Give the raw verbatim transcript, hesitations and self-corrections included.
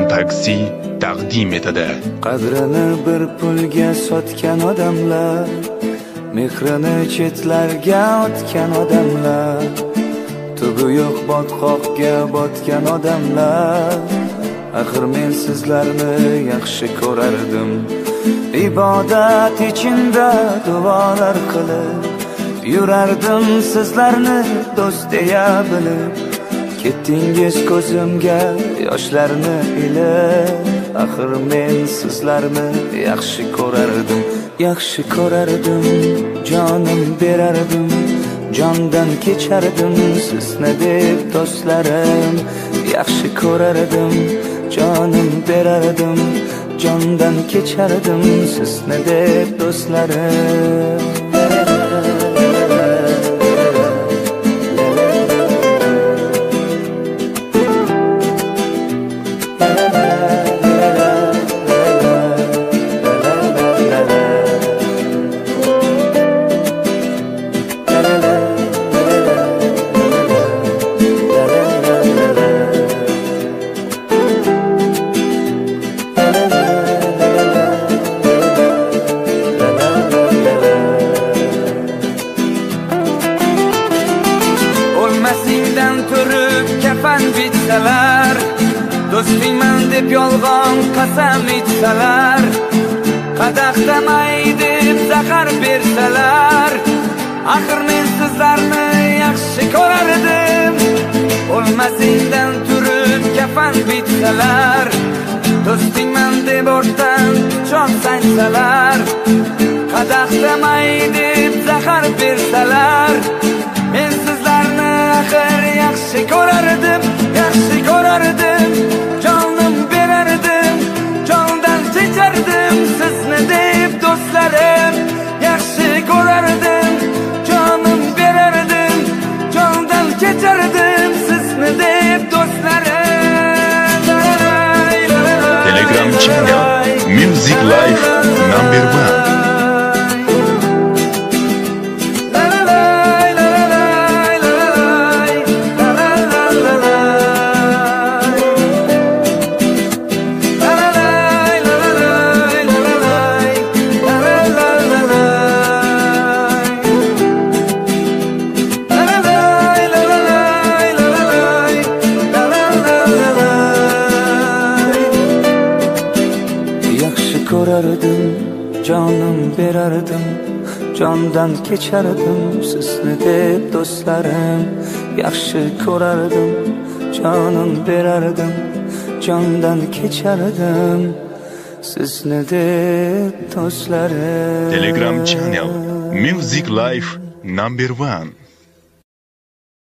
Taxi taqdim etadi. Qadrini bir pulga sotgan odamlar, mehrini chetlarga otgan odamlar, tubi yo'q botqoqqa botgan odamlar. Axir men sizlarni yaxshi ko'rardim, ibodat ichinda duolar qilib yurardim, sizlarni do'st deya bilib. Ketdingiz ko'zimga yoshlarni ilib, axir men sizlarni yaxshi ko'rardim, yaxshi ko'rardim, jonim berardim, jondan kechardim sizni deb do'stlarim. Yaxshi ko'rardim, jonim berardim, jondan kechardim sizni deb do'stlarim. Turib kafan bitsalar, do'stingman deb yolg'on qasam ichsalar, qadaqdamay deb zahar bersalar, axir men sizlarni yaxshi ko'rardim. O'lmasingdan turib kafan bitsalar, do'stingman deb o'rtan pichoq sansalar, qadaqdamay deb zahar bersalar, men sizlarni axir yaxshi ko'rardim, yaxshi ko'rardim, jonim berardim, jondan kechardim sizni deb do'stlarim. Yaxshi ko'rardim, jonim berardim, jondan kechardim sizni deb do'stlarim. Telegram channel Music Life number one. Ko'rardim, jonim berardim, jondan kechardim sizni deb do'stlarim. Yaxshi ko'rardim, jonim berardim, jondan kechardim sizni deb do'stlarim. Telegram channel Music Life number one.